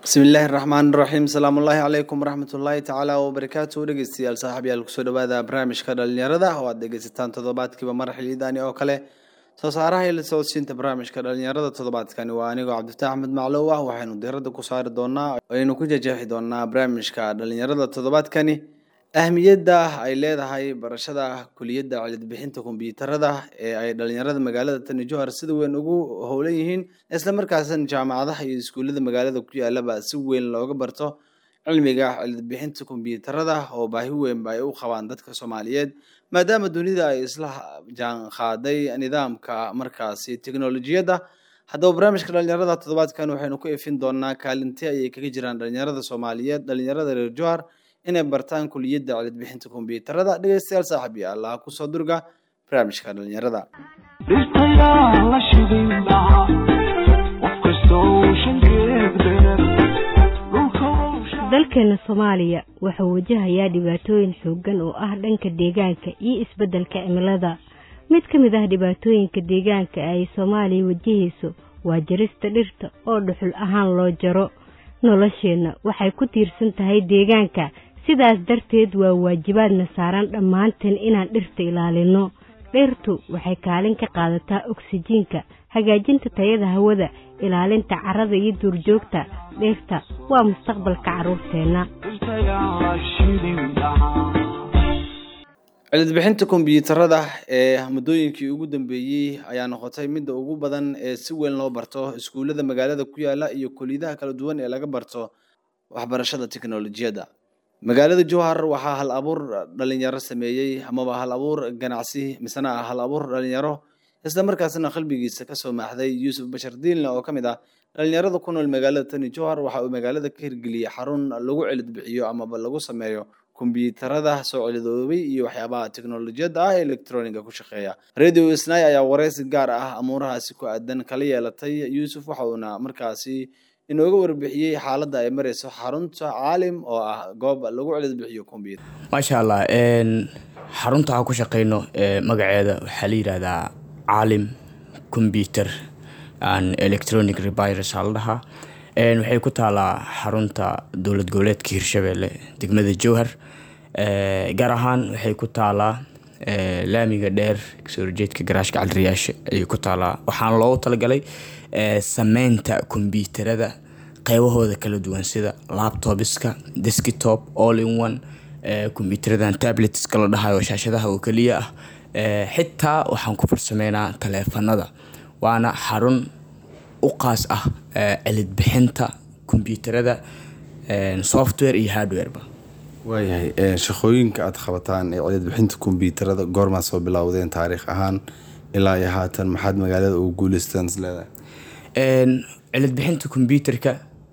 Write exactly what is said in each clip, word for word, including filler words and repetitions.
بسم الله الرحمن الرحيم السلام الله عليكم ورحمة الله تعالى وبركاته dhegeystayaal saaxiibayaal ku soo dhawaada barnaamijka dhalinyarada oo aad dhegeysataan toddobaadkiiba mar xiliidani oo kale soo saaraha ila soo siinta barnaamijka dhalinyarada toddobaadkani waa aniga Cabdifatax Ahmed Macluw ah waxaanu diiradda ku saari doonaa aynu ku jajeexi doonaa barnaamijka dhalinyarada toddobaadkani ahmiyadda ay leedahay barashada kuliyadda cilad bixinta kombiyuutarada ee ay dhalinyarada magaalada Tani Jowhar sida weyn ugu howlan yihiin isla markaasna jaamacadaha iyo iskuulada magaalada ku yaalaba si weyn looga barto cilmiga cilad bixinta kombiyuutarada oo baahi weyn ay u qabaan dadka Soomaaliyeed maadaama dunida ay isla jaan qaaday nidaamka markaasi tiknoolajiyada haddaba barnaamijka dhalinyarada toddobaadkan waxaynu ku ifin doonaa kaalintii ay kaga jiraan dhalinyarada Soomaaliyeed dhalinyarada reer Jowhar inay bartaan kuliyadda cilad bixinta kombiyuutarada dhageystayaal saaxiibayaal Allah ku soo durga barnaamijka dhalinyarada dalkeena Soomaaliya waxa uu wajahayaa dhibaatooyin xooggan oo ah dhanka deegaanka iyo isbeddelka cimilada mid ka mid ah dhibaatooyinka deegaanka ay Soomaaliya wajahayso waa jarista dhirta oo dhuxul ahaan loo jaro nolosheena waxay ku tiirsan tahay deegaanka sidaas darteed waa waajibaadna saaran dhammaanteen inaan dhirta ilaalino dhirtu waxay kaalin ka qaadataa oksijiinka hagaajinta tayada hawada ilaalinta carrada iyo duurjoogta dhirta waa mustaqbalka carruurteena cilad bixinta kombiyuutarada ee muddooyinkii ugu dambeeyay ayaa noqotay mid ugu badan ee si weyn loo barto iskuulada magaalada ku yaala iyo kulliyadaha kala duwan ee laga barto waxbarashada tiknoolajiyada magaalada Jowhar waxaa hal abuur dhalinyaro sameeyay ama hal abuur ganacsi misana hal abuur dhalinyaro isla markaasna qalbigiisa ka soo maaxday Yuusuf Bashar Diilna oo kamid ah dhalinyarada ku nool magaalada Tani Jowhar waxa uu magaalada ka hirgeliyay xarun lagu cilad bixiyo ama lagu sameeyo kombiyuutarada soo celidoobay iyo waxyaabaha tiknoolajiyada ah electroniga ku shaqeeya radio isnay ayaa wareysi gaar ah amuurahaasi ku aadan kala yeelatay Yuusuf waxa uu markaasi inooga warbixiyay xaaladda ay mareyso xarunta caalim oo ah goob lagu cilad bixiyo kombiyuutar ma sha Allah een xarunta aan ku shaqeyno ee magaceeda waxa la yiraahdaa caalim computer and electronic repairs haldaha een waxay ku taalaa xarunta dowlad goboleedka Hirshabelle degmada Jowhar ee gaar ahaan waxay ku taalaa ee laamiga dheer soo jeedka garaashka Calriyaasha ay ku taalaa waxaan loo talagalay ee sameynta kombiyuutarada qaybahooda kala duwan sida laptopska desktop all in one ee kombiyuutaradan tablets kala dhahayo shaashadaha oo kaliya ah ee xitaa waxaan ku farsameynaa taleefanada waana xarun u qaas ah cilad bixinta kombiyuutarada ee software iyo hardware ba waayahay ee shaqooyinka aad qabataan ee cilad bixinta kombiyuutarada goorma soo bilowdeen taariikh ahaan ilaa iyo haatan maxaad magaalada ugu guuleystaan isleedahay een cilad bixinta kombiyuutarka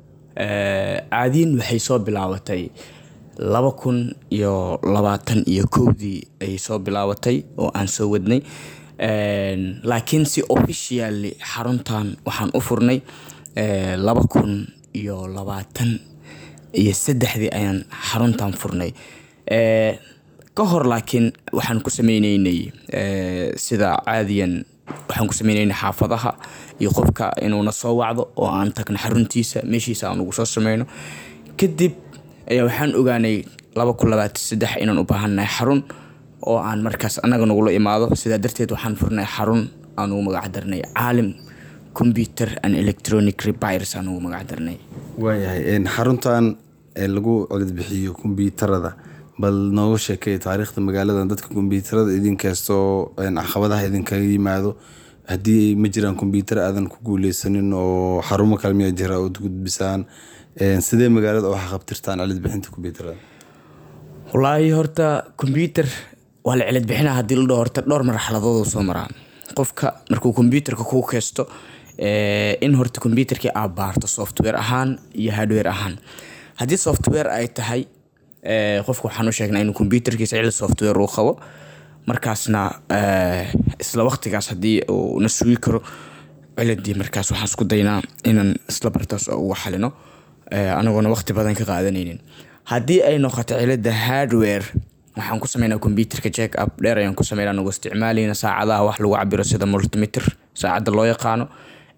ee caadiin waxay soo bilaabatay laba kun iyo labaatan iyo kowdii ay soo bilaabatay oo aan soo wadnay een laakiin si officially xaruntan waxaan u furnay ee laba kun iyo labaatan iyo saddexdii ayaan xaruntan furnay ee ka hor laakiin waxaan ku sameeynay ee sida caadiyan waxaan ku sameeynay xaafadaha iyo qofka inuu na soo wacdo oo aan tagna xaruntiisa meeshiisa aan ugu soo sameeyno kadib ayaa waxaan ogaanay laba kun labaatan iyo saddex inaan u baahanahay xarun oo aan markaas anaga nagu la imaado sida darteed waxaan furnay xarun aan ugu magac darnay caalim computer and electronic repairs aan ugu magac darnay waayahay in xaruntan ee lagu cilad bixiyo kombiyuutarada bal nooga sheekay taariikhda magaalada dadka kombiyuutarada idin kaasto in caqabadaha idin kaga yimaado hadii ma jiraan kombiyuutar aadan ku guuleysanin oo xarumo kale miya jira oo gudbisaan ee sidee magaalada wax qabtirtaan cilad bixinta kombiyuutarada wallahi horta kombiyuutar waa la cilad bixinaa hadii la horta dhowr marxaladood soo maraan qofka markuu kombiyuutarka ku kaysto ee in horta kombiyuutarka aad baarto software ahaan iyo hardware ahaan hadii software ay tahay ee qofku waxaan u sheegnaa in kombiyuutarkiisa cilad software uu qabo markaasna ee isla waqtigaas hadii uu na sugi karo ciladii markaas waxaan isku daynaa inaan isla bartaas ugu xalino ee anaguna waqti badan ka qaadanaynin hadii ay noqoto cilada hardware waxaan ku sameynaa kombiyuutarka check up dheer ayaan ku sameynaa anagoo isticmaalayna saacadaha wax lagu cabiro sida multimeter saacada loo yaqaano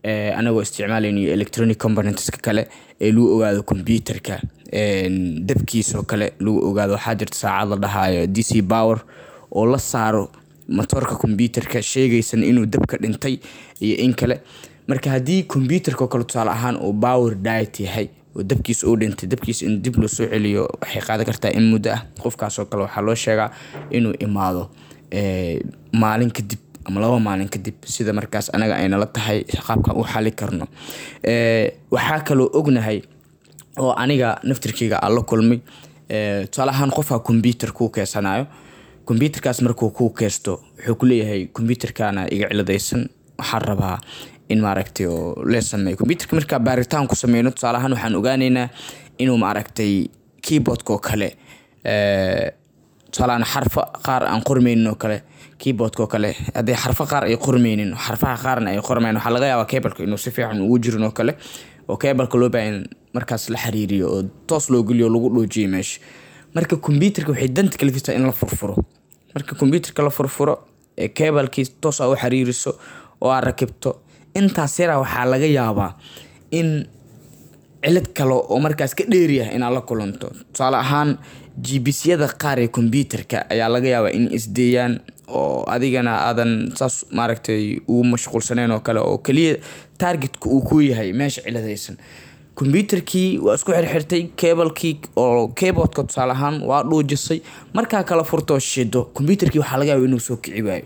anagoo isticmaalaynayo electronic componentska kale ee lagu ogaado computerka dabkiisoo kale lagu ogaado. Waxaa jirta saacad la dhahayo d c power oo la saaro motorka computerka sheegaysan inuu dabka dhintay iyo in kale. marka haddii computerka kale tusaale ahaan oo power diet yahay oo dabkiisa uu dhintay, dabkiisa in dib loo soo celiyo waxay qaadan kartaa in muddo ah. qofkaasoo kale waxaa loo sheegaa inuu imaado maalin kadib ama laba maalin kadib, sida markaas anaga ay nala tahay qaabkan u xali karno. waxaa kaloo ognahay oo aniga naftirkeyga aan la kulmay, tusaale ahaan qofka computer kuu keensanayo, computerkaas markuu kuu keesto wuxuu ku leeyahay computerkaana iga ciladaysan, waxaan rabaa in maaragtay oo la sameeyo computerka. marka baaritaan ku sameyno tusaale ahaan waxaan ogaaneynaa inuu maaragtay keyboardka oo kale ee tusaale ahaan xarfa qaar aan qormeynin oo kale, keyboardka oo kale haddii xarfa qaar ay qormeynin, xarfaha qaarna ay qormeynin, waxaa laga yaabaa cableka inuu si fiican ugu jirin oo kale, oo cableka loo baahan markaas la xiriiriyo oo toos loo geliyo lagu dhoojiyo meesha. marka computerka waxay danta kala fiirtaa in la furfuro. marka computerka la furfuro ee cablekii toos u xiriiriso oo aad rakibto, intaas yara waxaa laga yaabaa in cilad kale oo markaas ka dheeriya inaad la kulanto. tusaale ahaan g p s yada qaar ee computerka ayaa laga yaabaa in isdeeyaan oo adigana aadan saas maaragtay ugu mashquulsanayn oo kale, oo kaliya targetka uu ku yahay meesha ciladaysan. computerkii waa isku xirxirtay, cablekii oo keyboardka tusaale ahaan waa dhuujisay, markaa kala furto shido computerkii waxaa laga yaabaa inuu soo kici waayo.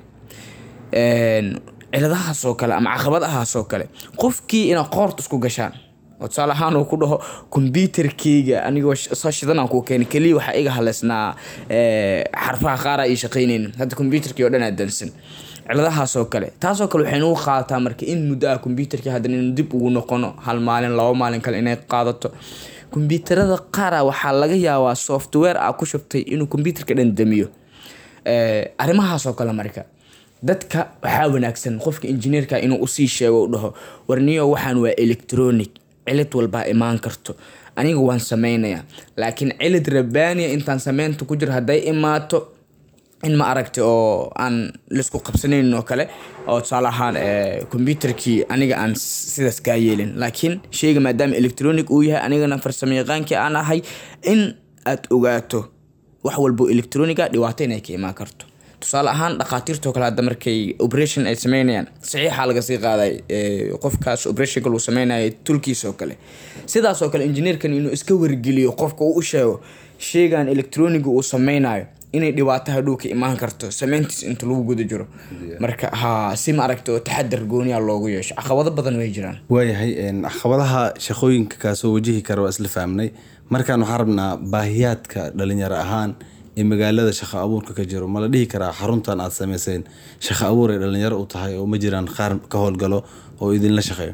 ciladahaas oo kale ama caqabadahaas oo kale qofkii inaa qoorta isku gashaan oo tusaale ahaan uu ku dhaho computerkeyga anigoo soo shidan aan ku keenay, kaliya waxaa iga haleysnaa xarfaha qaar ay shaqeynaynin, hadda computerkii oo dhan aa dansan. ciladahaas oo kale taasoo kale waxay nagu qaadataa marka in muddo ah computerkii haddana inuu dib ugu noqono, hal maalin laba maalin kale inay qaadato. computerada qaara waxaa laga yaabaa software aa ku shubtay inuu computerka dhan damiyo. arrimahaas oo kale marka dadka waxaa wanaagsan qofka engineerka inuu usii sheego, u dhaho warniyo waxaan waa electronic, cilad walbaa imaan karto, aniga waan sameynayaa, laakiin cilad rabaaniya intaan sameynta ku jiro hadday imaato in ma aragtay oo aan laisku qabsanayn oo kale, oo tusaale ahaan computerkii aniga aan sidaas kaa yeelin. laakiin sheyga maadaama electronic uu yahay, anigana farsamo yaqaankii aan ahay, in aad ogaato wax walbo electroniga dhibaato inay ka imaan karto. tusaale ahaan dhaqaatiirtoo kale hadda markay operation ay sameynayaan, saxiixa laga sii qaaday qofkaas operationka uu sameynayo tulkiisa oo kale. sidaas oo kale engineerkan inuu iska wargeliyo qofka uu u sheego sheygan electroniga uu sameynayo inay dhibaato hadhow ka imaan karto sameyntiis inta lagu guda jiro. marka ha si ma aragto oo taxadar gooniya loogu yeesho. caqabado badan way jiraan. waayahay caqabadaha shaqooyinka kaasoo wajihi kara waa isla fahmnay. markaan waxaan rabnaa baahiyaadka dhalinyaro ahaan ee magaalada shaqo abuurka ka jiro, ma la dhihi karaa xaruntan aad sameyseen shaqo abuur ay dhalinyaro u tahay oo ma jiraan qaar ka howlgalo oo idinla shaqeeyo?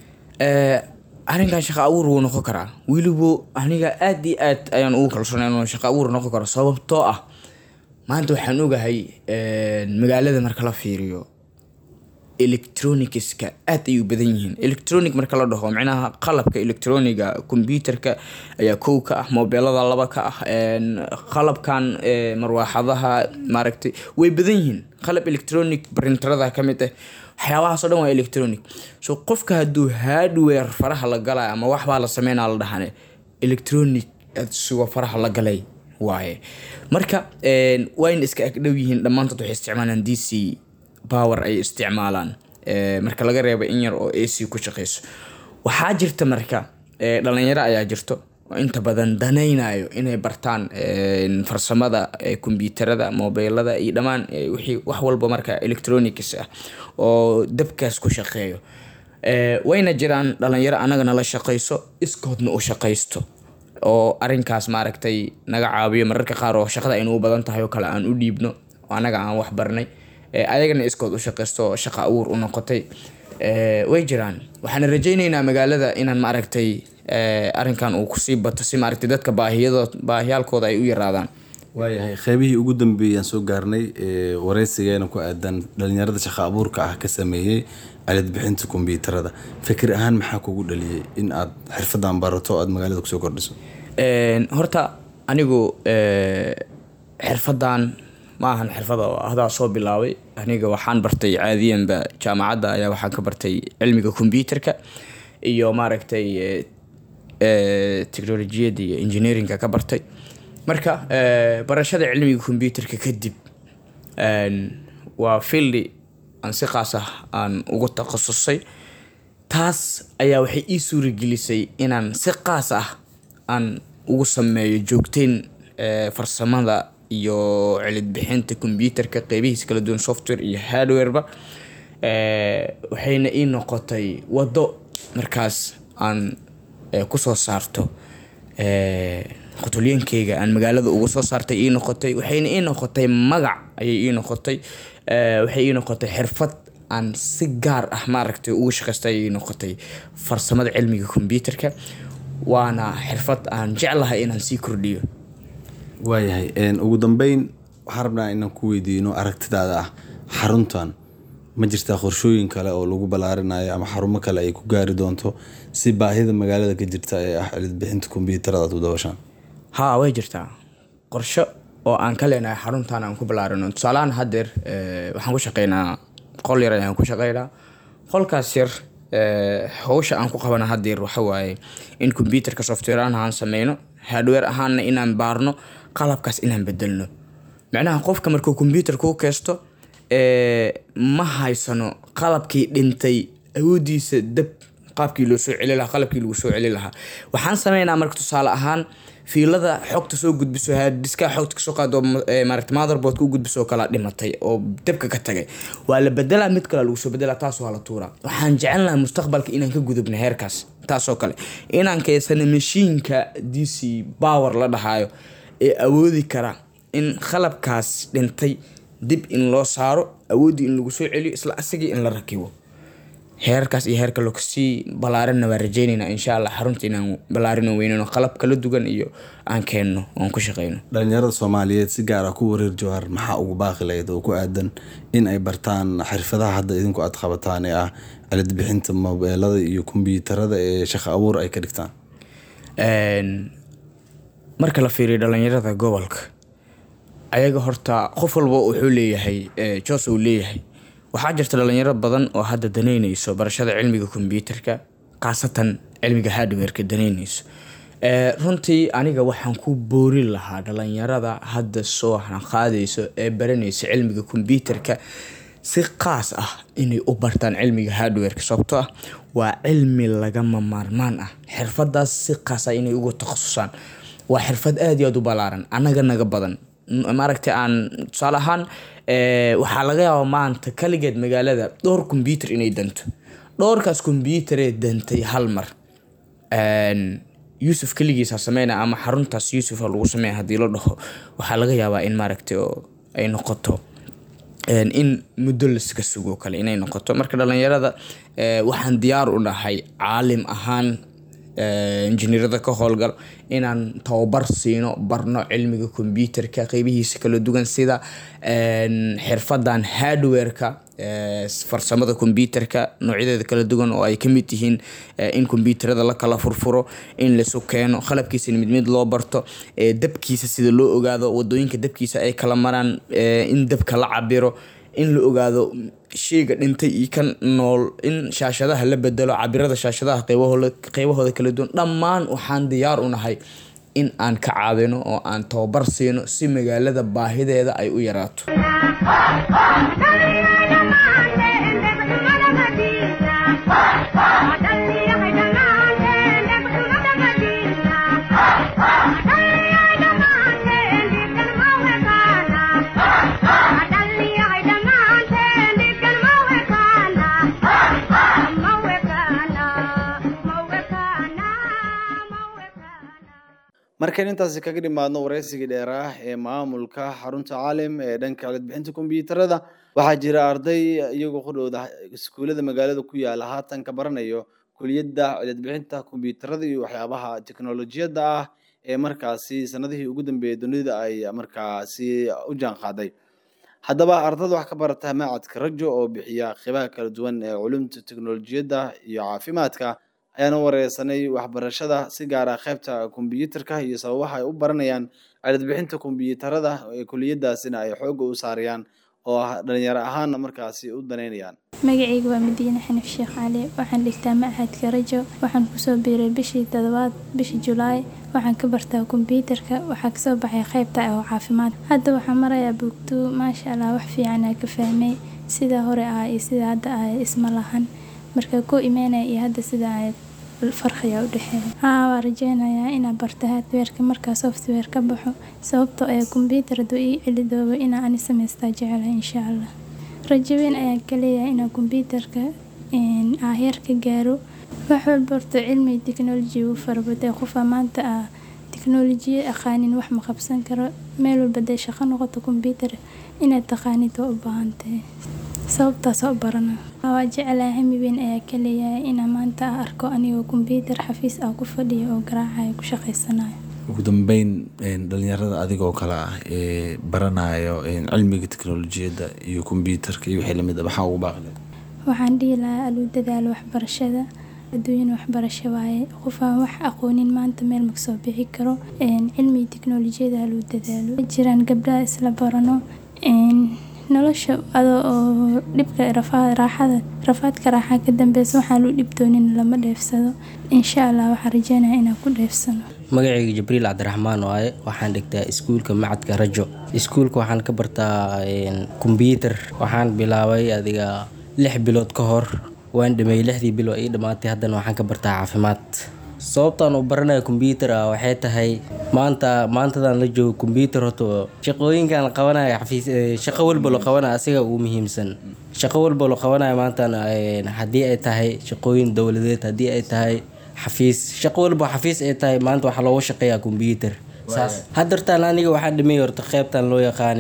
arrinkan shaqo abuur wuu noqon karaa, weliba aniga aad iyo aad ayaan ugu kalsoonay inuu shaqo abuur noqon karo. sababtoo ah maanta waxaan ogahay magaalada marka la fiiriyo electronicska aad ay u badan yihiin. electronic marka la dhaho macnaha qalabka electroniga, computerka ayaa kow ka ah, mobilada laba ka ah, qalabkan marwaaxadaha maaragtay way badan yihiin. qalab electronic printerada ka mid ah, waxyaabahaas oo dhan waa electronic. so qofka hadduu hardware faraha la galay ama waxbaa la sameynaa la dhahane electronic aad sugo faraha la galay waaye. marka wayna iska agdhow yihiin dhammaantood, waxay isticmaalaan d c power ay isticmaalaan marka laga reebo in yar oo a c ku shaqeyso. waxaa jirta marka dhalinyaro ayaa jirto oo inta badan danaynayo inay bartaan farsamada computerada, mobilada iyo dhammaan wixii wax walba marka electronics ah oo dabkaas ku shaqeeyo. wayna jiraan dhalinyaro anagana la shaqeyso, iskoodna u shaqeysto oo arrinkaas maaragtay naga caawiyo mararka qaar oo shaqada inuu badan tahay oo kale aan u dhiibno oo anaga aan wax barnay, ayagana iskood u shaqeysto oo shaqo abuur u noqotay. way jiraan. waxaan rajaynaynaa magaalada inaan maaragtay arrinkan uu kusii bato si maaragtay dadka baahiyadooda baahiyaalkooda ay u yaraadaan. waayahay qaybihii ugu dambeeyay aan soo gaarnay wareysigeena ku aadan dhalinyarada shaqo abuurka ah ka sameeyay cilad bixinta computerada. fikir ahaan maxaa kugu dhaliyay in aad xirfadan barato aad magaalada kusoo kordhiso? horta anigu xirfadan ma ahan xirfada hadaa soo bilaabay, aniga waxaan bartay caadiyanba jaamacadda ayaa waxaan ka bartay cilmiga computerka iyo maaragtay technologiyada iyo engineeringa ka bartay. marka barashada cilmiga computerka kadib waa field aan si qaas ah aan ugu takhasusay. taas ayaa waxay ii suuragelisay inaan si qaas ah aan ugu sameeyo joogteyn farsamada iyo cilid bixinta computerka qeybihiisa kala duwan, software iyo hardwareba. waxayna ii noqotay wado markaas aan kusoo saarto qotolyankeyga aan magaalada ugu soo saartay ii noqotay. waxayna ii noqotay magac ayay ii noqotay. waxay ii noqotay xirfad aan si gaar ah maaragtay ugu shaqaystay ii noqotay farsamada cilmiga computerka. waana xirfad aan jeclahay inaan sii kordhiyo. waayahay ugu dambeyn waxaan rabnaa inaan ku weydiino aragtidaada ah xaruntan ma jirtaa qorshooyin kale oo lagu balaarinayo ama xarumo kale ay ku gaari doonto si baahida magaalada ka jirta ee ah cilid bixinta kombiyuutarada aad u dabashaan? haa way jirtaa qorsho oo aan ka leenahay xaruntan aan ku balaarino. tusaalahaan haddeer waxaan ku shaqeynaa qol yar ayaan ku shaqeynaa. qolkaas yar hawsha aan ku qabana haddeer waxa waaye in computerka software aan sameyno, hardware ahaanna inaan baarno, qalabkaas inaan bedelno. macnaha qofka markuu computerka u keesto ma haysano qalabkii dhintay awoodiisa dab qaabkii loo soo celi lahaa, qalabkii lagu soo celi lahaa. waxaan sameynaa marka tusaale ahaan fiilada xogta soo gudbiso harddiska xogta kasoo qaado maaragtay motherboard ku gudbiso kala dhimatay oo dabka ka tagay waa la bedelaa, mid kale lagu soo bedelaa, taas waa la tuuraa. waxaan jecelnahay mustaqbalka inaan ka gudubno heerkaas. taasoo kale inaan keensano mashiinka D C power la dhahayo ee awoodi kara in qalabkaas dhintay dib in loo saaro, awoodii in lagu soo celiyo, isla asagii in la rakibo. heerkaas iyo heerka loo kasii balaarinna waan rajaynaynaa insha allah xarunta inaan balaarino weynano qalab kala duwan iyo aan keenno oon ku shaqeyno. dhalinyarada Soomaaliyeed si gaar ah ku wareer Jowhar maxaa ugu baaqi lahayd oo ku aadan in ay bartaan xirfadaha hadda idinku aad qabataan ee ah cilid bixinta mobilada iyo kombiyuutarada ee shaqo abuur ay ka dhigtaan? marka la fiiriyo dhalinyarada gobolka ayaga horta qof walba wuxuu leeyahay joos uu leeyahay. waxaa jirta dhalinyaro badan oo hadda danaynayso barashada cilmiga computerka, khaasatan cilmiga hardwareka danaynayso. runtii aniga waxaan ku boori lahaa dhalinyarada hadda soo qaadayso ee baranaysa cilmiga computerka si qaas ah inay u bartaan cilmiga hardwareka, sababtoo ah waa cilmi lagama maarmaan ah. xirfadaas si qaas ah inay ugu takhasusaan waa xirfad aad iyo aad u balaaran, anaga naga badan. maaragtay aan tusaale ahaan waxaa laga yaabaa maanta kaligeed magaalada dhowr computer inay danto. dhowrkaas computer ee dantay hal mar Yusuf kaligiisa sameeyna ama xaruntaas Yusuf lagu sameeyo hadii la dhaho waxaa laga yaabaa in maaragtay oo ay noqoto in muddo la iska sugo kale inay noqoto. marka dhalinyarada waxaan diyaar u nahay caalim ahaan injineerada ka howlgal inaan tababar siino, barno cilmiga computerka qeybihiisa kala duwan sida xirfadan hardwareka, farsamada computerka noocyadeeda kala duwan oo ay kamid yihiin in computerada la kala furfuro, in la soo keeno qalabkiisa mid mid loo barto, dabkiisa sida loo ogaado, wadooyinka dabkiisa ay kala maraan, in dabka la cabiro, in la ogaado sheyga dhintay iyo kan nool, in shaashadaha la bedelo, cabirada shaashadaha qaybahooda qaybahooda kala duwan. dhammaan waxaan diyaar u nahay in aan ka caawino oo aan tababar siino si magaalada baahideeda ay u yaraato. markaan intaasi kaga dhimaadno wareysigii dheeraah ee maamulka xarunta caalim ee dhanka cilid bixinta kombiyuutarada, waxaa jira arday iyagoo ku dhowda iskuulada magaalada ku yaala haatan ka baranayo kuliyadda cilid bixinta kombiyuutarada iyo waxyaabaha tiknoolajiyadda ah ee markaasi sanadihii ugu dambeeyay dunida ay markaasi u jaan qaaday. haddaba ardayda wax ka barata macadka rajo oo bixiya qeybaha kala duwan ee culumta tiknoolajiyadda iyo caafimaadka ayaan wareysanay waxbarashada si gaar ah qaybta kombiyuutarka iyo sababaha ay u baranayaan cilid bixinta kombiyuutarada ee kuliyadaasina ay xoog u saarayaan oo dhalinyaro ahaanna markaasi u daneynayaan. magacaygu waa Madiine Xanif Sheekh Cali waxaan dhigtaa Machadka Rajo waxaan kusoo biiray bishii toddobaad bishii Julaay waxaan ka bartaa kombiyuutarka waxaa kasoo baxay qaybta oo caafimaad hadda waxaan marayaa bogto maasha Allah wax fiican aan ka fahmay sida hore ah iyo sida hadda ah isma lahan marka ku iimaanay iyo hadda sida ay farqiga u dhaxeeyo haa waan rajeynayaa inaan barto hardware-ka marka software ka baxo sababtoo ah kombiyuutaradu ii cilidoobo inaan ani sameystaa jecelahay insha Allah rajo weyn ayaan ka leeyahay inaan kombiyuutarka in aan heer ka gaaro wax walba horta cilmi technology uu farabaday qof maanta ah technology aqaanin wax ma qabsan karo meel walba day shaqo noqoto kombiyuutar inaad taqaanid oo u baahan tahay sababtaas oo barana waa jecelahay hami weyn ayaa ka leeyahay inaan maanta arko anigoo kombiyuutar xafiis ah ku fadhiyo oo garaacayo ku shaqaysanayo ugu dambeyn dhalinyarada adigoo kale ah ee baranayo cilmiga teknolojiyadda iyo kombiyuutarka iyo wixii lamid ah waxaa ugu baaqi waxaan dhihi lahaa aluu dadaalo waxbarashada adduunyada waxbarasho waaye qof aan wax aqoonin maanta meel ma soo bixi karo cilmiga teknolojiyadda aluu dadaalo jiraan gabdhaha isla barano nolosha adoo oo dhibka raaxada rafaadka raaxa ka dambeys waxaa loo dhibtoonin lama dheefsado insha Allah waxaan rajeynayaa inaan ku dheefsano magacayga Jibriil Cabdiraxmaan waaye waxaan dhigtaa iskuulka Machadka Rajo iskuulka waxaan ka bartaa kombiyuutar waxaan bilaabay adiga lix bilood ka hor waan dhameeyay lixdii bilood ay dhamaatay haddana waxaan ka bartaa caafimaad sababtaan u baranayo kombiyuutar waxay tahay maanta maantadan la joogo kombiyuutar horta shaqooyinkan la qabanayo xafiis shaqo walba la qabanayo asiga ugu muhiimsan shaqo walba la qabanayo maanta haddii ay tahay shaqooyin dawladeed haddii ay tahay xafiis shaqo walba xafiis ay tahay maanta waxa looga shaqeeyaa kombiyuutar saas haddartaan aniga waxaan dhameeyay horta qaybtan loo yaqaan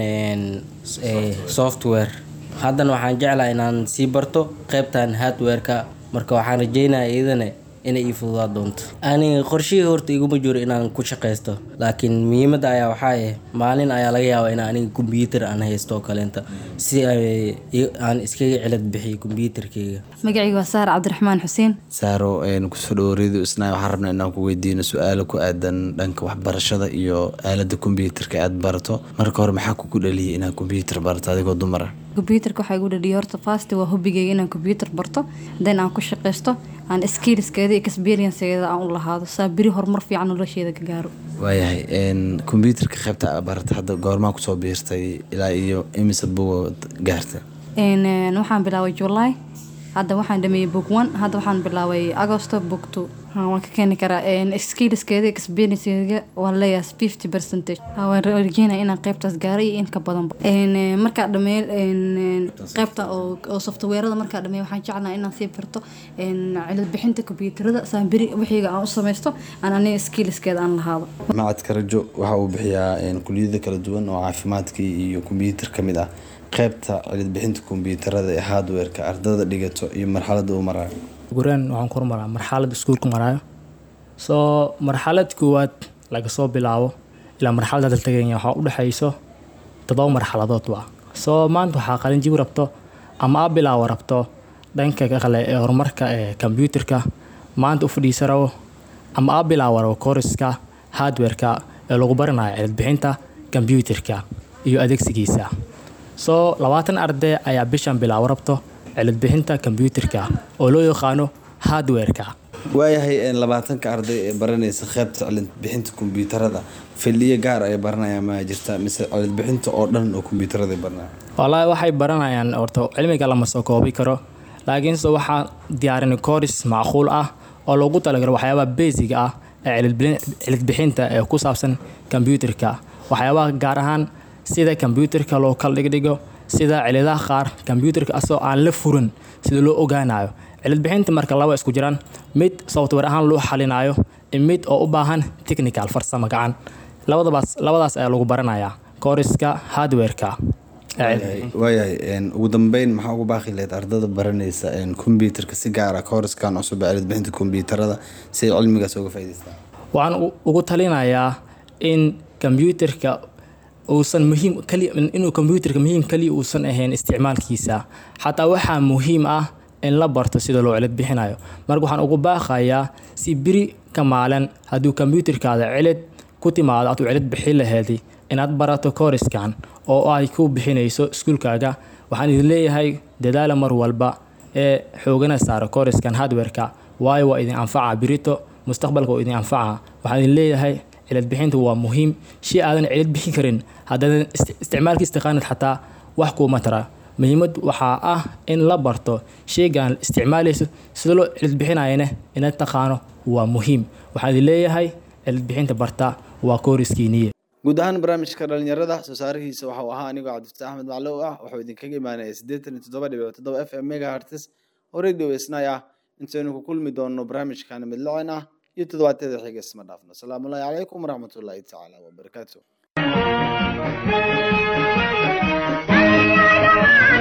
software haddana waxaan jeclahay inaan sii barto qaybtan hardware-ka marka waxaan rajeynayaa iyadana inay ii fududaa doonto aniga qorshihii horta iguma jiro inaan ku shaqaysto laakiin muhiimadda ayaa waxaa ah maalin ayaa laga yaabaa in aniga kombiyuutar aan haysto kaleenta si aan iskaga cilad bixiyo kombiyuutarkayga magacayga waa Saar Cabdiraxmaan Xuseen Saaro een ku soo dhoweedo isna waxaan rabnaa inaan ku weydiino su'aalo ku aadan dhanka waxbarashada iyo aaladda kombiyuutarka aad barato marka hore maxaa kugu dhaliyay inaad kombiyuutar barato adigoo dumar ah kombiyuutarka waxay igu dhaliyay horta fast waa hobigayga inaan kombiyuutar barto haddana aan ku shaqaysto aan skillskeeda iyo experience-keeda aan u lahaado saabiri horumar fiican nolosheeda ka gaaro waayahay een kombiyuutarka qaybta aad barata hadda goormaa ku soo biirtay ilaa iyo imise buug gaartay een waxaan bilaabay July hadda waxaan dhameeyay book one hadda waxaan bilaabay August book two waan ka keeni karaa een skillskeeda experience-keeda waa leeyahay fifty percent waan rajeynayaa inaan qaybtaas gaaray in ka badan een marka dhameeyay een qaybta oo software-da marka dhameeyay waxaan jeclahay inaan sii barto een cilad bixinta kombiyuutarada saambiri wixiga aan u sameysto aan aniga skillskeeda aan lahaado Machadka Rajo waxa uu bixiyaa in kulliyada kala duwan oo caafimaadka iyo kombiyuutar kamid ah qaybta cilad bixinta kombiyuutarada ee hardware-ka ardayda dhigato iyo marxaladda uu marayo guraan waxaan ku maraa marxaladda iskuulka marayo soo marxalad koowaad laga soo bilaabo ilaa marxaladda hadda tagayna waxaa u dhaxayso todoba marxaladood waa soo maanta waxaa qalin jib rabto ama aad bilaawo rabto dhanka kale ee horumarka ee kombiyuutarka maanta u fadhiisa rabo ama aad bilaawo rabo course-ka hardware-ka ee lagu baranayo cilad bixinta kombiyuutarka iyo adeegsigiisa soo labaatan arday ayaa bishan bilaawo rabto cilad bixinta kombiyuutarka oo loo yaqaano hardware-ka waayahay in labaatanka arday ee baranaysa qaybta cilad bixinta kombiyuutarada filiye gaar ay baranayaan ma jirta mise cilad bixinta oo dhan oo kombiyuutarada baranayaan wallaahi waxay baranayaan horta cilmiga lama soo koobi karo laakiin soo waxaa diyaarin course macquul ah oo loogu talagalay waxyaabaha basic ah ee cilad bixinta ee ku saabsan kombiyuutarka waxyaabaha gaar ahaan sida kombiyuutarka loo kala dhigdhigo sida ciladaha qaar kombiyuutarka asoo aan la furin sida loo ogaanayo cilad bixinta marka laba isku jiraan mid software ahaan loo xalinayo mid oo u baahan technical farsamo gacan labadaas labadaas ayaa lagu baranayaa course-ka hardware-ka waayahay ugu dambeyn maxaa ugu baaqi lahayd ardayda baranaysa kombiyuutarka si gaar ah course-kan cusub ee cilad bixinta kombiyuutarada si ay cilmigaas uga faa'iidaystaan waxaan ugu talinayaa in kombiyuutarka uusan muhiim kaliya inuu kombiyuutarka muhiim kaliya uusan ahayn isticmaalkiisa xataa waxaa muhiim ah in la barto sida loo cilad bixinayo marka waxaan ugu baaqayaa si biri ka maalan hadduu kombiyuutarkaada cilad ku timaado aad u cilad bixin laheedi inaad barato course-kan oo ay ku bixinayso iskuulkaaga waxaan idin leeyahay dadaala mar walba ee xoogana saara kooriskan hardware-ka waayo waa idin anfaca birito mustaqbalka waa idin anfaca waxaan idin leeyahay cilad bixintu waa muhiim shay aadan cilad bixin karin haddana isticmaalka istiqaanad xataa wax kuuma tara muhiimad waxaa ah in la barto shaygan isticmaalayso sida loo cilad bixinayana inaad taqaano waa muhiim waxaan idin leeyahay cilad bixinta barta waa kooriskiiniye guud ahaan barnaamijka dhalinyarada soo saarihiisa waxau ahaa anigoo cabdifataax axmed maclow ah wuxuu idinkaga imaanaya siddeetan iyo toddoba dhibic toddoba f m megahertz oo radio isnay ah intaynu ku kulmi doono barnaamijkan mid lacin ah iyo toddobaadyada xiga isma dhaafno asalaamu calaykum waraxmatullaahi tacaala wabarakaatu